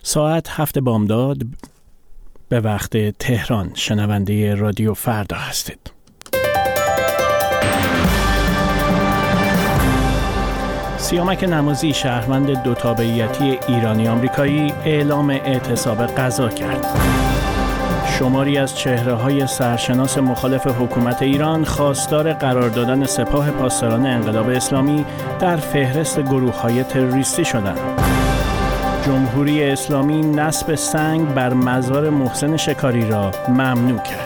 ساعت 7 بامداد به وقت تهران. شنونده رادیو فردا هستید. سیامک نمازی شهروند دو تابعیتی ایرانی آمریکایی اعلام اعتصاب غذا کرد. شماری از چهره‌های سرشناس مخالف حکومت ایران خواستار قرار دادن سپاه پاسداران انقلاب اسلامی در فهرست گروه‌های تروریستی شدند. جمهوری اسلامی نصب سنگ بر مزار محسن شکاری را ممنوع کرد.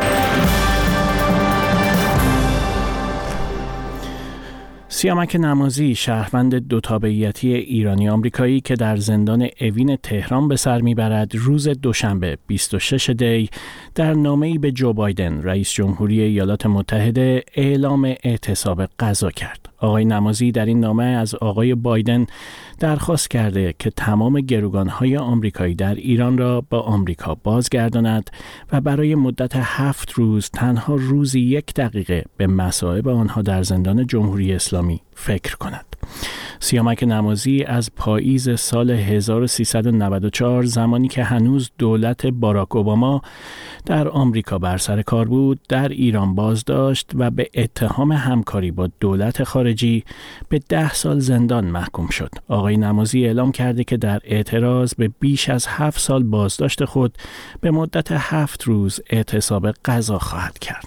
سیامک نمازی شهروند دو تابعیتی ایرانی آمریکایی که در زندان اوین تهران به سر میبرد روز دوشنبه 26 دی در نامه‌ای به جو بایدن رئیس جمهوری ایالات متحده اعلام اعتصاب غذا کرد. آقای نمازی در این نامه از آقای بایدن درخواست کرده که تمام گروگان‌های آمریکایی در ایران را به آمریکا بازگرداند و برای مدت 7 روز تنها روزی 1 دقیقه به مصائب آنها در زندان جمهوری اسلامی فکر کند. سیامک نمازی از پاییز سال 1394 زمانی که هنوز دولت باراک اوباما در آمریکا بر سر کار بود در ایران بازداشت و به اتهام همکاری با دولت خارجی به 10 سال زندان محکوم شد. آقای نمازی اعلام کرده که در اعتراض به بیش از 7 سال بازداشت خود به مدت 7 روز اعتصاب غذا خواهد کرد.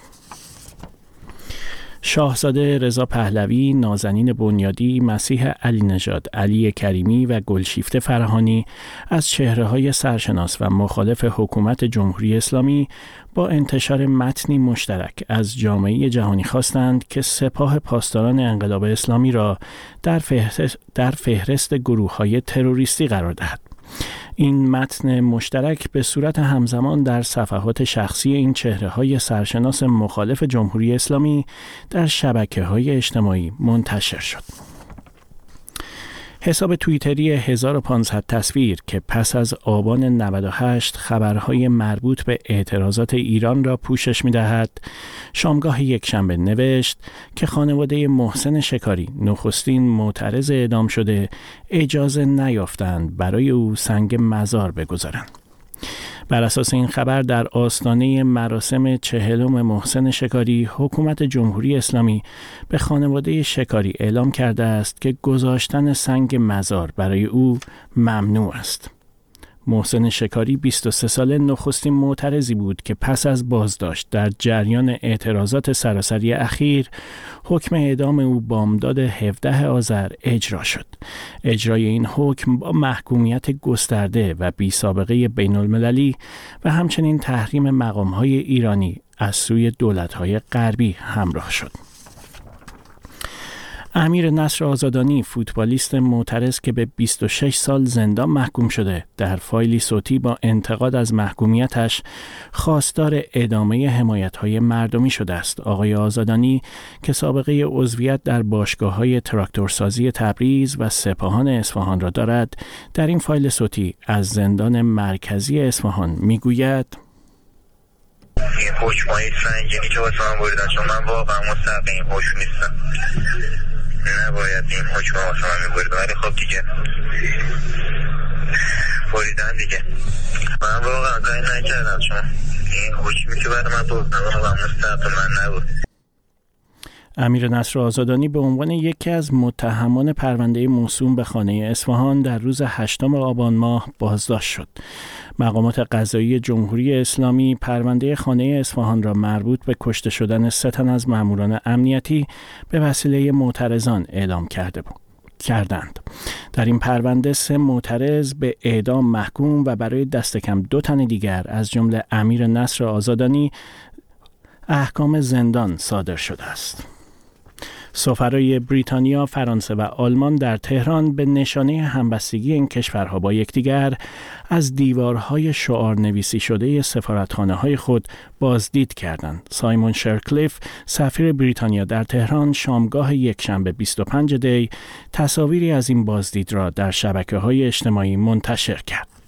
شاهزاده رضا پهلوی، نازنین بنیادی، مسیح علی نژاد، علی کریمی و گلشیفته فرهانی از چهره‌های سرشناس و مخالف حکومت جمهوری اسلامی با انتشار متنی مشترک از جامعه جهانی خواستند که سپاه پاسداران انقلاب اسلامی را در فهرست گروه‌های تروریستی قرار دهد. این متن مشترک به صورت همزمان در صفحات شخصی این چهره‌های سرشناس مخالف جمهوری اسلامی در شبکه‌های اجتماعی منتشر شد. حساب توییتری 1500 تصویر که پس از آبان 98 خبرهای مربوط به اعتراضات ایران را پوشش می‌دهد، شامگاه یکشنبه نوشت که خانواده محسن شکاری، نخستین معترض اعدام شده، اجازه نیافتند برای او سنگ مزار بگذارند. بر اساس این خبر در آستانه مراسم 40 محسن شکاری، حکومت جمهوری اسلامی به خانواده شکاری اعلام کرده است که گذاشتن سنگ مزار برای او ممنوع است. محسن شکاری 23 ساله نخستین معترضی بود که پس از بازداشت در جریان اعتراضات سراسری اخیر حکم اعدام او بامداد 17 آذر اجرا شد. اجرای این حکم با محکومیت گسترده و بی سابقه بین المللی و همچنین تحریم مقام‌های ایرانی از سوی دولت‌های غربی همراه شد. امیر نصر آزادانی، فوتبالیست معترض که به 26 سال زندان محکوم شده، در فایلی صوتی با انتقاد از محکومیتش خواستار ادامه حمایت‌های مردمی شده است. آقای آزادانی که سابقه عضویت در باشگاه‌های تراکتورسازی تبریز و سپاهان اصفهان را دارد، در این فایل صوتی از زندان مرکزی اصفهان می‌گوید: این حکم‌های سنگینی که واسه من بریدن، چون من واقعا مستحق این حکم نیستم. نباید این حکم واسه من می‌برید، ولی خب دیگه بریدن دیگه. من واقعا کاری نکردم، چون این حکمی که برای من بردن واقعا مستحق من نبود. امیر نصر آزادانی به عنوان یکی از متهمان پرونده موسوم به خانه اصفهان در روز 8 آبان ماه بازداشت شد. مقامات قضایی جمهوری اسلامی پرونده خانه اصفهان را مربوط به کشته شدن 3 تن از ماموران امنیتی به وسیله معترضان اعلام کردند. در این پرونده 3 معترض به اعدام محکوم و برای دست کم 2 تن دیگر از جمله امیر نصر آزادانی احکام زندان صادر شده است. سفرای بریتانیا، فرانسه و آلمان در تهران به نشانه همبستگی این کشورها با یکدیگر از دیوارهای شعار نویسی شده سفارتخانه‌های خود بازدید کردند. سایمون شرکلیف، سفیر بریتانیا در تهران، شامگاه یکشنبه 25 دی تصاویری از این بازدید را در شبکه‌های اجتماعی منتشر کرد.